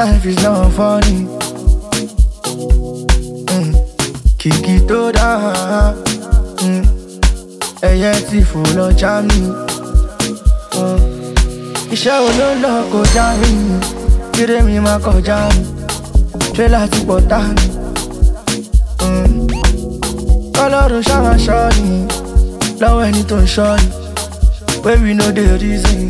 life is not funny. Kìkì tó dáa, ẹyẹ tí fò lọ já mi. Iṣẹ́ wo ló lọ kọjá mi, kíre mi máa kọjá mi, tírélà ti pọ̀ tá mi. Ọlọ́run ṣá máa ṣọ́ ni, lọ́wọ́ ẹni tó ń ṣọ́ ni, wey we no dey reason.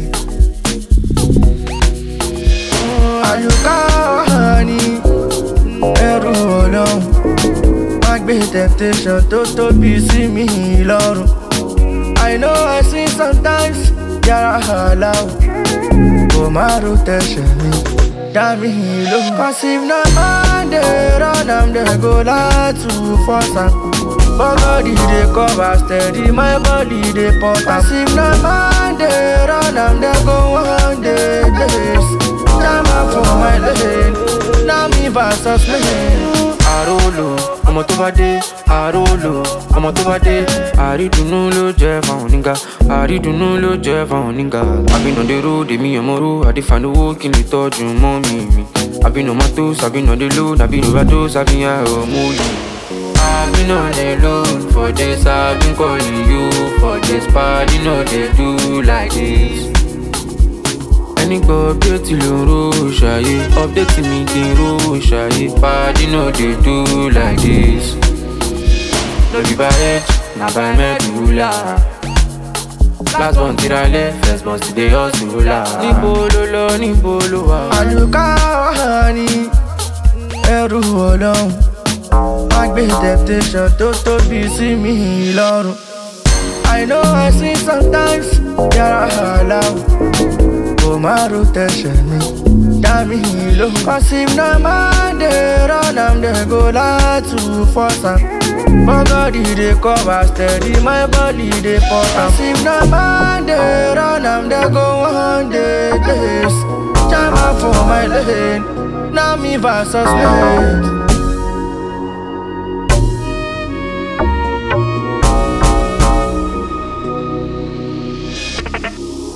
Àyùká wà ní ẹrù Ọlọ́run, má gbé temptation tó tóbi sí mi lọ́rùn. I know I sin sometimes, yàrá àláwọ̀, kò má ro tẹ̀sẹ̀ mi, dá mi lóhùn. Cause if na man dey run am, dey go like to force am. But body dey cover steady, my body dey pop am. Cause if na man dey run am, dey go one day days. Time out for my lane, now me versus me. Àrólò, ọmọ tó bá dé, àrólò, ọmọ tó bá dé. Àrídùnnú ló jẹ́ fáwọn nígà, àrídùnnú ló jẹ́ fáwọn nígà. Àbínà dé road, èmi ọmọ ró, àdìfànówó kí n lè tọ́jú mọ́mì mi. Àbínà mọ́tò, àbínà dé load, àbínà rádó, àbíyàn ọmọlù. Àbínà dé load for this, I've been calling you for this, party no dey do like this. Ẹni gbọ́ update ló ń ro ṣàyé, update mi kí n ro ṣàyé. Party no dey do like this. No be by age, na by medulla. Last born tirale, first born still dey hustle. Níbo ló lọ, níbo ló wà? Àyùká wà ní ẹrù Ọlọ́run, má gbé temptation tó tóbi sí mi lọ́rùn. I know I sin sometimes, yàrá àláwọ̀, kò má ro tẹ̀sẹ̀ mi, dá mi lóhùn. Cause if na man dey run am, dey go like to force am. But body dey cover steady, my body dey pop am. Cause if na man dey run am, dey go one day days. Time out for my lane, now me versus me.